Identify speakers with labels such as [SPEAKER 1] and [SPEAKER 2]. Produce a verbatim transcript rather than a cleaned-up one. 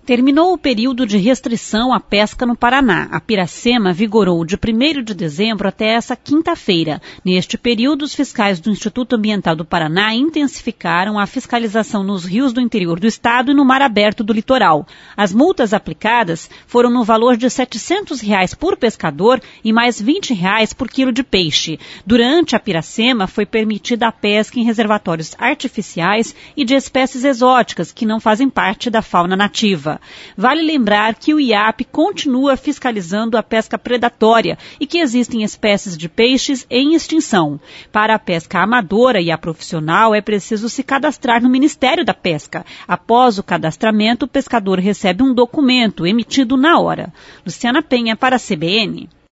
[SPEAKER 1] Terminou o período de restrição à pesca no Paraná. A Piracema vigorou de primeiro de dezembro até essa quinta-feira. Neste período, os fiscais do Instituto Ambiental do Paraná intensificaram a fiscalização nos rios do interior do estado e no mar aberto do litoral. As multas aplicadas foram no valor de setecentos reais por pescador e mais vinte reais por quilo de peixe. Durante a Piracema, foi permitida a pesca em reservatórios artificiais e de espécies exóticas que não fazem parte da fauna nativa. Vale lembrar que o I A P continua fiscalizando a pesca predatória e que existem espécies de peixes em extinção. Para a pesca amadora e a profissional, é preciso se cadastrar no Ministério da Pesca. Após o cadastramento, o pescador recebe um documento emitido na hora. Luciana Penha para a C B N.